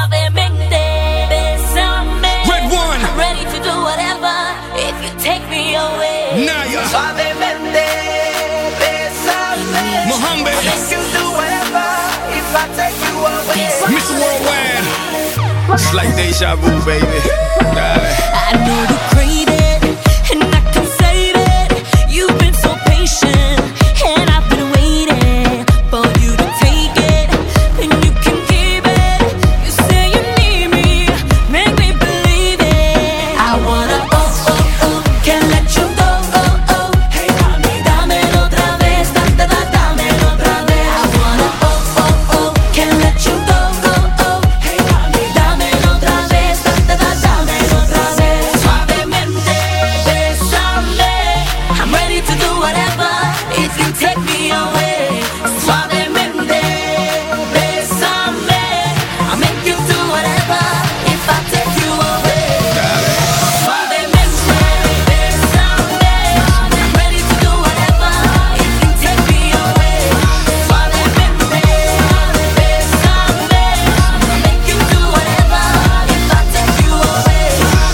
suavemente, bésame. Red One, I'm ready to do whatever if you take me away. Naya, suavemente, bésame. Mohammed, I make you do whatever if I take you away. Mr. Worldwide, it's like deja vu, baby. I know you crave it, and I can save it. You've been so patient, and I've been waiting for you to take it, and you can keep it. You say you need me, make me believe it. I wanna can't let you go. Hey mami, dámelo otra vez, dámelo otra vez. I wanna can't let you go. Hey mami, dámelo otra vez, dámelo otra vez. Suavemente, bésame. I'm ready to do whatever if you take me away. Suavemente, bésame. I'll make you do whatever if I take you away. Suavemente, bésame. I'm ready to do whatever if you take me away. Suavemente, bésame. I'll make you do whatever if I take you away.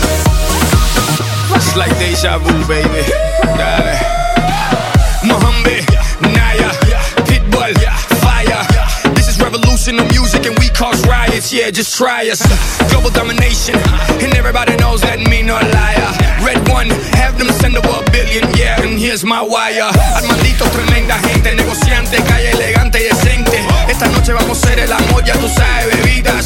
It's like deja vu, baby. Dale. Mohammed, Naya, Pitbull, Fire. This is revolution of music and we cause riots. Yeah, just try us. Global domination, and everybody knows that me no liar. Red One, have them send over $1 billion. Yeah, and here's my wire. Armandito, tremenda gente, negociante, calle elegante y decente. Esta noche vamos a hacer el amor, ya tú sabes, bebida.